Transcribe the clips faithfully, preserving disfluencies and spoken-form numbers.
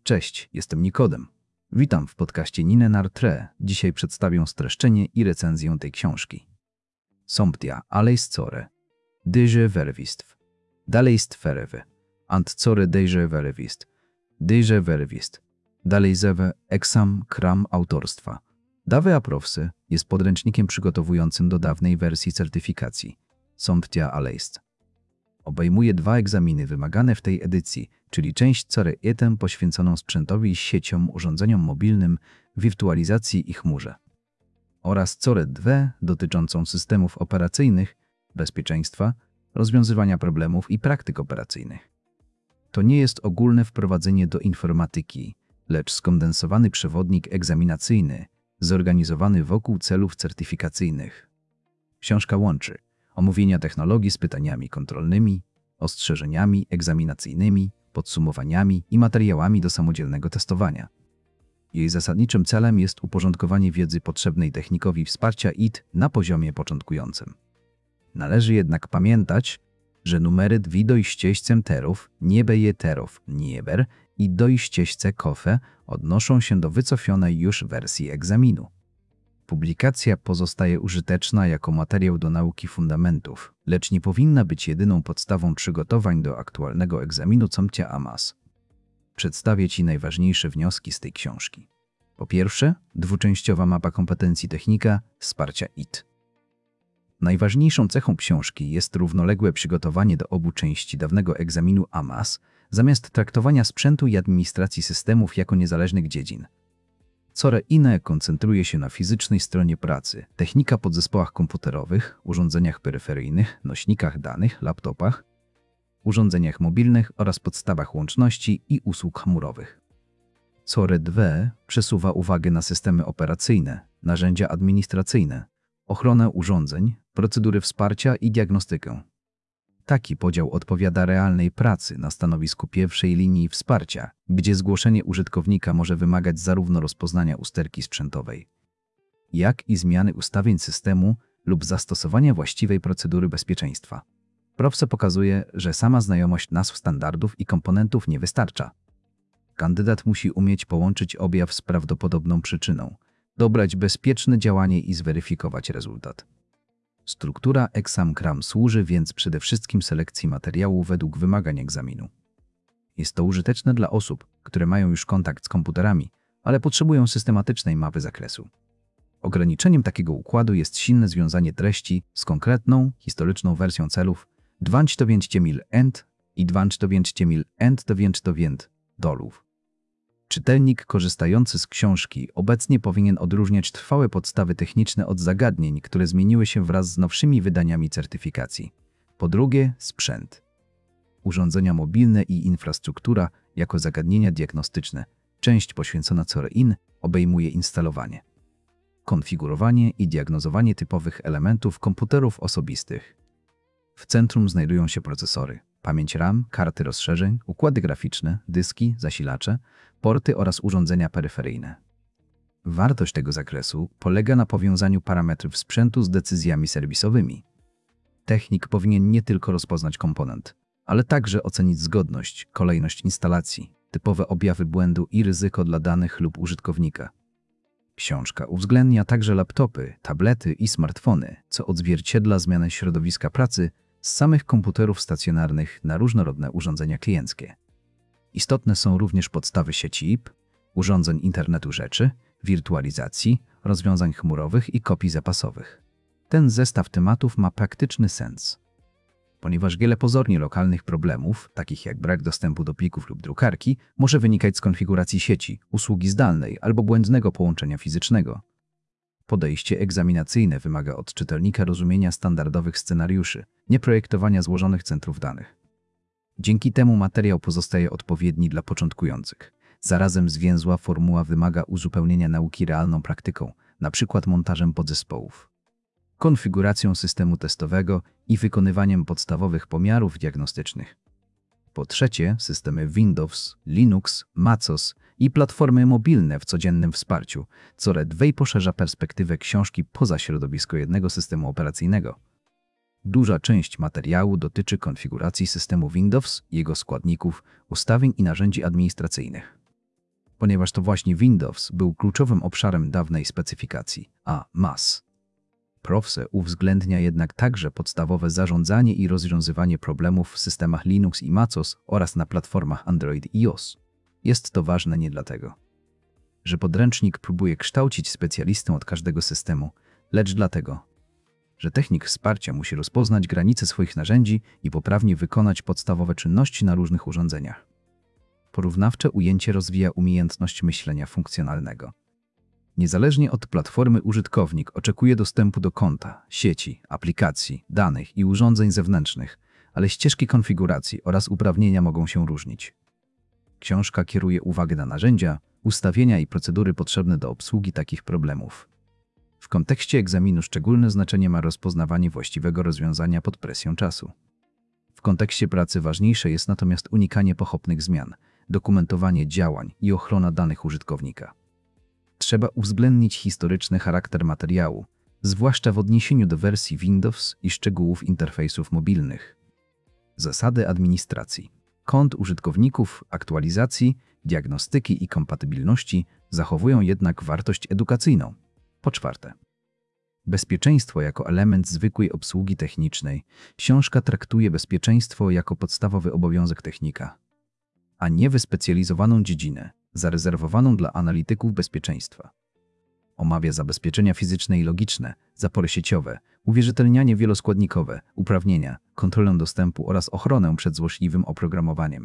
Cześć, jestem Nikodem. Witam w podcaście Nine Nartre. Dzisiaj przedstawię streszczenie i recenzję tej książki. Somptia aleiscore, dyże verwistw, dalejst ferewy, ant core dyże verwist, dyże verwist, dalejzewe exam kram autorstwa. Dawe aprowsy jest podręcznikiem przygotowującym do dawnej wersji certyfikacji. Somptia aleist. Obejmuje dwa egzaminy wymagane w tej edycji, czyli część core jeden poświęconą sprzętowi, sieciom, urządzeniom mobilnym, wirtualizacji i chmurze, oraz core dwa dotyczącą systemów operacyjnych, bezpieczeństwa, rozwiązywania problemów i praktyk operacyjnych. To nie jest ogólne wprowadzenie do informatyki, lecz skondensowany przewodnik egzaminacyjny, zorganizowany wokół celów certyfikacyjnych. Książka łączy omówienia technologii z pytaniami kontrolnymi, ostrzeżeniami egzaminacyjnymi, podsumowaniami i materiałami do samodzielnego testowania. Jej zasadniczym celem jest uporządkowanie wiedzy potrzebnej technikowi wsparcia I T na poziomie początkującym. Należy jednak pamiętać, że numery dwie dojścieźcem terów, niebeje terów, nieber i dojścieźce kofe odnoszą się do wycofionej już wersji egzaminu. Publikacja pozostaje użyteczna jako materiał do nauki fundamentów, lecz nie powinna być jedyną podstawą przygotowań do aktualnego egzaminu Somptia AMAS. Przedstawię Ci najważniejsze wnioski z tej książki. Po pierwsze, dwuczęściowa mapa kompetencji technika wsparcia I T. Najważniejszą cechą książki jest równoległe przygotowanie do obu części dawnego egzaminu AMAS, zamiast traktowania sprzętu i administracji systemów jako niezależnych dziedzin. Core inne koncentruje się na fizycznej stronie pracy, technika podzespołach komputerowych, urządzeniach peryferyjnych, nośnikach danych, laptopach, urządzeniach mobilnych oraz podstawach łączności i usług chmurowych. Core dwa przesuwa uwagę na systemy operacyjne, narzędzia administracyjne, ochronę urządzeń, procedury wsparcia i diagnostykę. Taki podział odpowiada realnej pracy na stanowisku pierwszej linii wsparcia, gdzie zgłoszenie użytkownika może wymagać zarówno rozpoznania usterki sprzętowej, jak i zmiany ustawień systemu lub zastosowania właściwej procedury bezpieczeństwa. Profse pokazuje, że sama znajomość nazw standardów i komponentów nie wystarcza. Kandydat musi umieć połączyć objaw z prawdopodobną przyczyną, dobrać bezpieczne działanie i zweryfikować rezultat. Struktura exam kram służy więc przede wszystkim selekcji materiału według wymagań egzaminu. Jest to użyteczne dla osób, które mają już kontakt z komputerami, ale potrzebują systematycznej mapy zakresu. Ograniczeniem takiego układu jest silne związanie treści z konkretną, historyczną wersją celów dwadzieścia end i dwadzieścia end dolów. Czytelnik korzystający z książki obecnie powinien odróżniać trwałe podstawy techniczne od zagadnień, które zmieniły się wraz z nowszymi wydaniami certyfikacji. Po drugie, sprzęt. Urządzenia mobilne i infrastruktura jako zagadnienia diagnostyczne. Część poświęcona core in obejmuje instalowanie, konfigurowanie i diagnozowanie typowych elementów komputerów osobistych. W centrum znajdują się procesory, pamięć RAM, karty rozszerzeń, układy graficzne, dyski, zasilacze, porty oraz urządzenia peryferyjne. Wartość tego zakresu polega na powiązaniu parametrów sprzętu z decyzjami serwisowymi. Technik powinien nie tylko rozpoznać komponent, ale także ocenić zgodność, kolejność instalacji, typowe objawy błędu i ryzyko dla danych lub użytkownika. Książka uwzględnia także laptopy, tablety i smartfony, co odzwierciedla zmianę środowiska pracy z samych komputerów stacjonarnych na różnorodne urządzenia klienckie. Istotne są również podstawy sieci I P, urządzeń internetu rzeczy, wirtualizacji, rozwiązań chmurowych i kopii zapasowych. Ten zestaw tematów ma praktyczny sens, ponieważ wiele pozornie lokalnych problemów, takich jak brak dostępu do plików lub drukarki, może wynikać z konfiguracji sieci, usługi zdalnej albo błędnego połączenia fizycznego. Podejście egzaminacyjne wymaga od czytelnika rozumienia standardowych scenariuszy, nie projektowania złożonych centrów danych. Dzięki temu materiał pozostaje odpowiedni dla początkujących. Zarazem zwięzła formuła wymaga uzupełnienia nauki realną praktyką, np. montażem podzespołów, konfiguracją systemu testowego i wykonywaniem podstawowych pomiarów diagnostycznych. Po trzecie, systemy Windows, Linux, MacOS i platformy mobilne w codziennym wsparciu, core dwa poszerza perspektywę książki poza środowisko jednego systemu operacyjnego. Duża część materiału dotyczy konfiguracji systemu Windows, jego składników, ustawień i narzędzi administracyjnych. ponieważ to właśnie Windows był kluczowym obszarem dawnej specyfikacji, a M A S. Profse uwzględnia jednak także podstawowe zarządzanie i rozwiązywanie problemów w systemach Linux i MacOS oraz na platformach Android i iOS. Jest to ważne nie dlatego, że podręcznik próbuje kształcić specjalistę od każdego systemu, lecz dlatego, że technik wsparcia musi rozpoznać granice swoich narzędzi i poprawnie wykonać podstawowe czynności na różnych urządzeniach. Porównawcze ujęcie rozwija umiejętność myślenia funkcjonalnego. Niezależnie od platformy użytkownik oczekuje dostępu do konta, sieci, aplikacji, danych i urządzeń zewnętrznych, ale ścieżki konfiguracji oraz uprawnienia mogą się różnić. Książka kieruje uwagę na narzędzia, ustawienia i procedury potrzebne do obsługi takich problemów. W kontekście egzaminu szczególne znaczenie ma rozpoznawanie właściwego rozwiązania pod presją czasu. W kontekście pracy ważniejsze jest natomiast unikanie pochopnych zmian, dokumentowanie działań i ochrona danych użytkownika. Trzeba uwzględnić historyczny charakter materiału, zwłaszcza w odniesieniu do wersji Windows i szczegółów interfejsów mobilnych. Zasady administracji, kont użytkowników, aktualizacji, diagnostyki i kompatybilności zachowują jednak wartość edukacyjną. Po czwarte, bezpieczeństwo jako element zwykłej obsługi technicznej. Książka traktuje bezpieczeństwo jako podstawowy obowiązek technika, a nie wyspecjalizowaną dziedzinę, zarezerwowaną dla analityków bezpieczeństwa. Omawia zabezpieczenia fizyczne i logiczne, zapory sieciowe, uwierzytelnianie wieloskładnikowe, uprawnienia, kontrolę dostępu oraz ochronę przed złośliwym oprogramowaniem.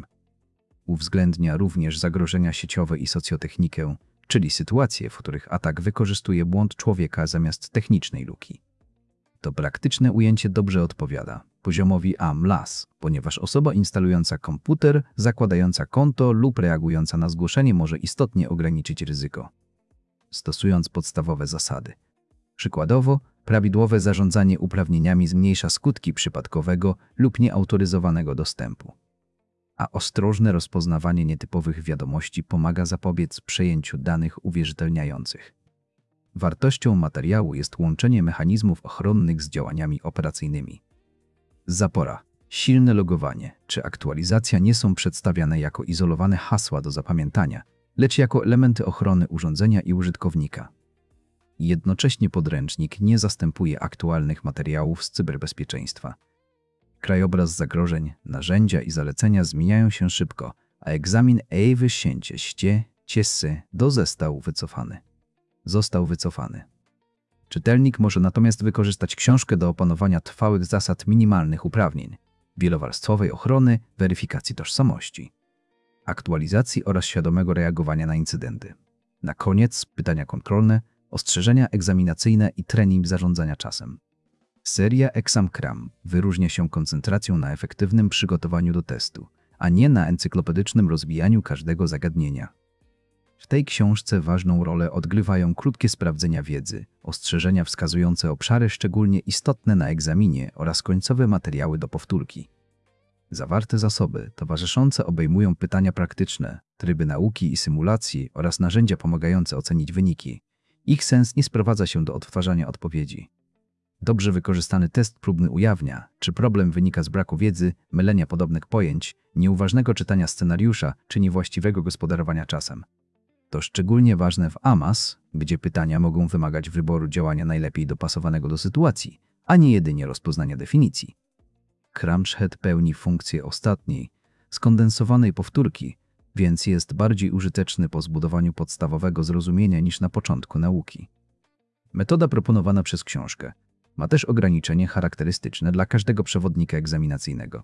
Uwzględnia również zagrożenia sieciowe i socjotechnikę, czyli sytuacje, w których atak wykorzystuje błąd człowieka zamiast technicznej luki. To praktyczne ujęcie dobrze odpowiada poziomowi A M L A S, ponieważ osoba instalująca komputer, zakładająca konto lub reagująca na zgłoszenie może istotnie ograniczyć ryzyko, stosując podstawowe zasady. Przykładowo, prawidłowe zarządzanie uprawnieniami zmniejsza skutki przypadkowego lub nieautoryzowanego dostępu, a ostrożne rozpoznawanie nietypowych wiadomości pomaga zapobiec przejęciu danych uwierzytelniających. Wartością materiału jest łączenie mechanizmów ochronnych z działaniami operacyjnymi. Zapora, silne logowanie czy aktualizacja nie są przedstawiane jako izolowane hasła do zapamiętania, lecz jako elementy ochrony urządzenia i użytkownika. Jednocześnie podręcznik nie zastępuje aktualnych materiałów z cyberbezpieczeństwa. Krajobraz zagrożeń, narzędzia i zalecenia zmieniają się szybko, a egzamin E wysięcie ście ciesy do został wycofany. Został wycofany. Czytelnik może natomiast wykorzystać książkę do opanowania trwałych zasad minimalnych uprawnień, wielowarstwowej ochrony, weryfikacji tożsamości, aktualizacji oraz świadomego reagowania na incydenty. Na koniec pytania kontrolne, ostrzeżenia egzaminacyjne i trening zarządzania czasem. Seria ExamKram wyróżnia się koncentracją na efektywnym przygotowaniu do testu, a nie na encyklopedycznym rozwijaniu każdego zagadnienia. W tej książce ważną rolę odgrywają krótkie sprawdzenia wiedzy, ostrzeżenia wskazujące obszary szczególnie istotne na egzaminie oraz końcowe materiały do powtórki. Zawarte zasoby towarzyszące obejmują pytania praktyczne, tryby nauki i symulacji oraz narzędzia pomagające ocenić wyniki. Ich sens nie sprowadza się do odtwarzania odpowiedzi. Dobrze wykorzystany test próbny ujawnia, czy problem wynika z braku wiedzy, mylenia podobnych pojęć, nieuważnego czytania scenariusza czy niewłaściwego gospodarowania czasem. To szczególnie ważne w A M A S, gdzie pytania mogą wymagać wyboru działania najlepiej dopasowanego do sytuacji, a nie jedynie rozpoznania definicji. Cramsheet pełni funkcję ostatniej, skondensowanej powtórki, więc jest bardziej użyteczny po zbudowaniu podstawowego zrozumienia niż na początku nauki. Metoda proponowana przez książkę ma też ograniczenie charakterystyczne dla każdego przewodnika egzaminacyjnego.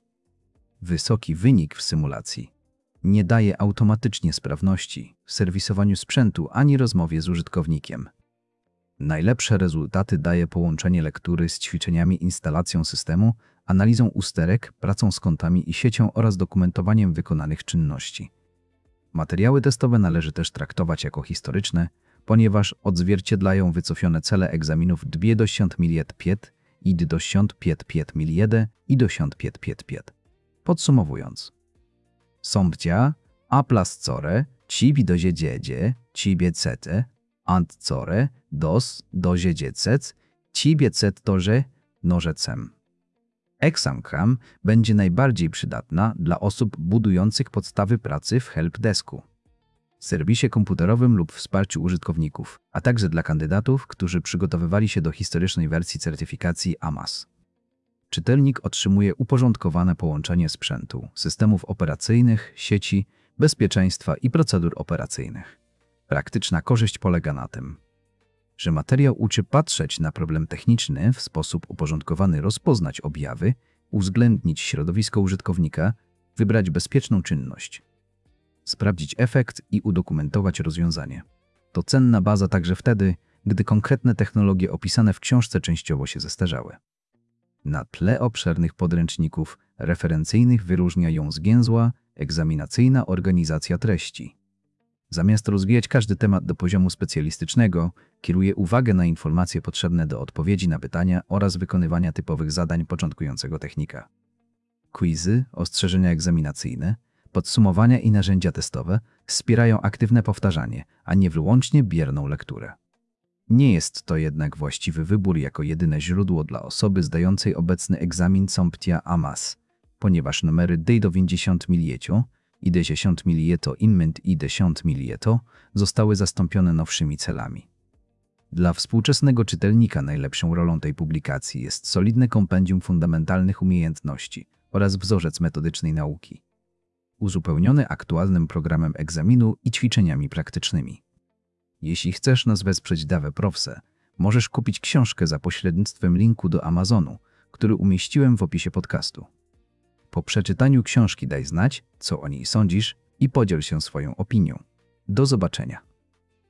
Wysoki wynik w symulacji nie daje automatycznie sprawności w serwisowaniu sprzętu ani rozmowie z użytkownikiem. Najlepsze rezultaty daje połączenie lektury z ćwiczeniami, instalacją systemu, analizą usterek, pracą z kontami i siecią oraz dokumentowaniem wykonanych czynności. Materiały testowe należy też traktować jako historyczne, ponieważ odzwierciedlają wycofane cele egzaminów dwie tysiące pięć i dwie tysiące pięćset jeden i dwie tysiące pięćset. Podsumowując, Somptia, a plascore, cibi dozie dziedzie, cibie cete, ant core, dos, dozie dziecec, cibie cet torze, nożecem. ExamKram będzie najbardziej przydatna dla osób budujących podstawy pracy w helpdesku. serwisie komputerowym lub wsparciu użytkowników, a także dla kandydatów, którzy przygotowywali się do historycznej wersji certyfikacji A M A S. Czytelnik otrzymuje uporządkowane połączenie sprzętu, systemów operacyjnych, sieci, bezpieczeństwa i procedur operacyjnych. Praktyczna korzyść polega na tym, że materiał uczy patrzeć na problem techniczny w sposób uporządkowany, rozpoznać objawy, uwzględnić środowisko użytkownika, wybrać bezpieczną czynność, sprawdzić efekt i udokumentować rozwiązanie. To cenna baza także wtedy, gdy konkretne technologie opisane w książce częściowo się zestarzały. Na tle obszernych podręczników referencyjnych wyróżnia ją zwięzła, egzaminacyjna organizacja treści. Zamiast rozwijać każdy temat do poziomu specjalistycznego, kieruje uwagę na informacje potrzebne do odpowiedzi na pytania oraz wykonywania typowych zadań początkującego technika. Quizy, ostrzeżenia egzaminacyjne, podsumowania i narzędzia testowe wspierają aktywne powtarzanie, a nie wyłącznie bierną lekturę. Nie jest to jednak właściwy wybór jako jedyne źródło dla osoby zdającej obecny egzamin SOMPTIA A M A S, ponieważ numery D dziewięćdziesiąt milieto i D dziesięć milieto Inment i D dziesięć milieto zostały zastąpione nowszymi celami. Dla współczesnego czytelnika najlepszą rolą tej publikacji jest solidne kompendium fundamentalnych umiejętności oraz wzorzec metodycznej nauki, uzupełniony aktualnym programem egzaminu i ćwiczeniami praktycznymi. Jeśli chcesz nas wesprzeć Dave Profse, możesz kupić książkę za pośrednictwem linku do Amazonu, który umieściłem w opisie podcastu. Po przeczytaniu książki daj znać, co o niej sądzisz i podziel się swoją opinią. Do zobaczenia.